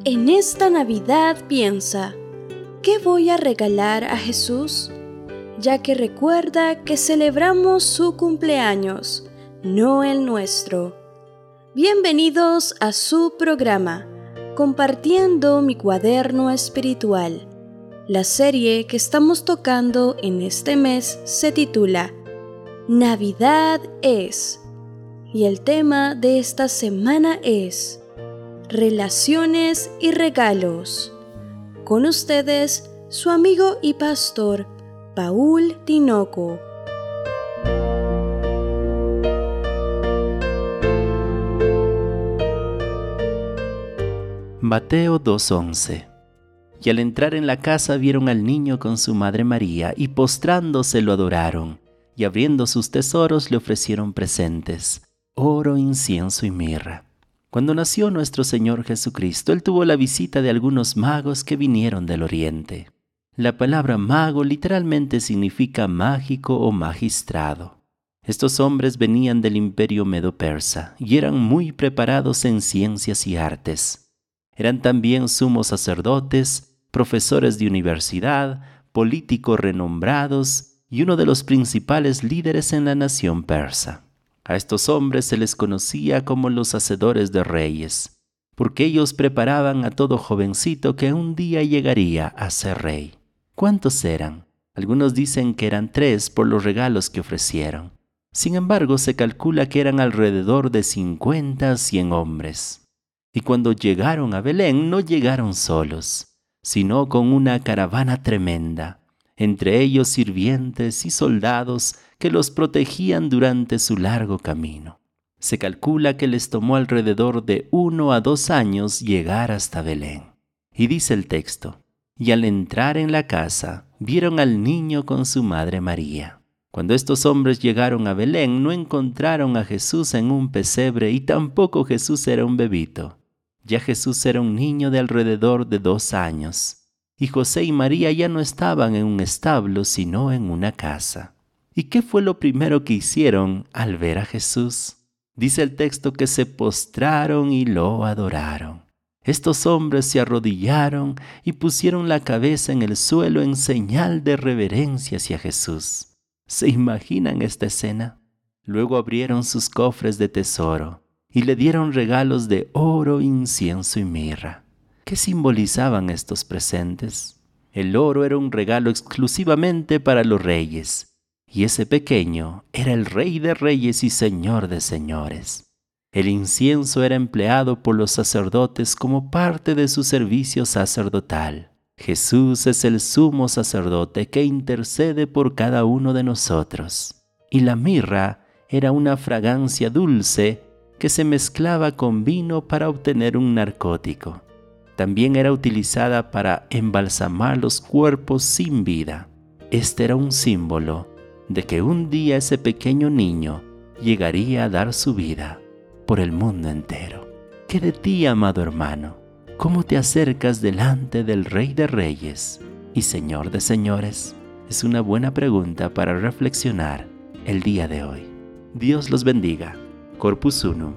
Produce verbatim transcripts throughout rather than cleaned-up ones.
En esta Navidad piensa, ¿qué voy a regalar a Jesús? Ya que recuerda que celebramos su cumpleaños, no el nuestro. Bienvenidos a su programa, Compartiendo mi cuaderno espiritual. La serie que estamos tocando en este mes se titula Navidad es, y el tema de esta semana es Relaciones y regalos. Con ustedes, su amigo y pastor, Paul Tinoco. Mateo dos once. Y al entrar en la casa vieron al niño con su madre María, y postrándose lo adoraron, y abriendo sus tesoros le ofrecieron presentes, oro, incienso y mirra. Cuando nació nuestro Señor Jesucristo, Él tuvo la visita de algunos magos que vinieron del oriente. La palabra mago literalmente significa mágico o magistrado. Estos hombres venían del imperio medo-persa y eran muy preparados en ciencias y artes. Eran también sumos sacerdotes, profesores de universidad, políticos renombrados y uno de los principales líderes en la nación persa. A estos hombres se les conocía como los hacedores de reyes, porque ellos preparaban a todo jovencito que un día llegaría a ser rey. ¿Cuántos eran? Algunos dicen que eran tres por los regalos que ofrecieron. Sin embargo, se calcula que eran alrededor de cincuenta a cien hombres. Y cuando llegaron a Belén, no llegaron solos, sino con una caravana tremenda, entre ellos sirvientes y soldados que los protegían durante su largo camino. Se calcula que les tomó alrededor de uno a dos años llegar hasta Belén. Y dice el texto, y al entrar en la casa, vieron al niño con su madre María. Cuando estos hombres llegaron a Belén, no encontraron a Jesús en un pesebre y tampoco Jesús era un bebito. Ya Jesús era un niño de alrededor de dos años. Y José y María ya no estaban en un establo, sino en una casa. ¿Y qué fue lo primero que hicieron al ver a Jesús? Dice el texto que se postraron y lo adoraron. Estos hombres se arrodillaron y pusieron la cabeza en el suelo en señal de reverencia hacia Jesús. ¿Se imaginan esta escena? Luego abrieron sus cofres de tesoro y le dieron regalos de oro, incienso y mirra. ¿Qué simbolizaban estos presentes? El oro era un regalo exclusivamente para los reyes, y ese pequeño era el Rey de Reyes y Señor de Señores. El incienso era empleado por los sacerdotes como parte de su servicio sacerdotal. Jesús es el sumo sacerdote que intercede por cada uno de nosotros. Y la mirra era una fragancia dulce que se mezclaba con vino para obtener un narcótico. También era utilizada para embalsamar los cuerpos sin vida. Este era un símbolo de que un día ese pequeño niño llegaría a dar su vida por el mundo entero. ¿Qué de ti, amado hermano? ¿Cómo te acercas delante del Rey de Reyes y Señor de Señores? Es una buena pregunta para reflexionar el día de hoy. Dios los bendiga. Corpus Unum.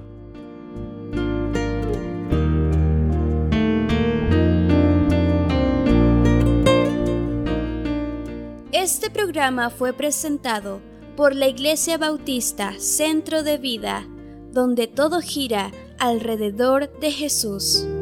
Este programa fue presentado por la Iglesia Bautista Centro de Vida, donde todo gira alrededor de Jesús.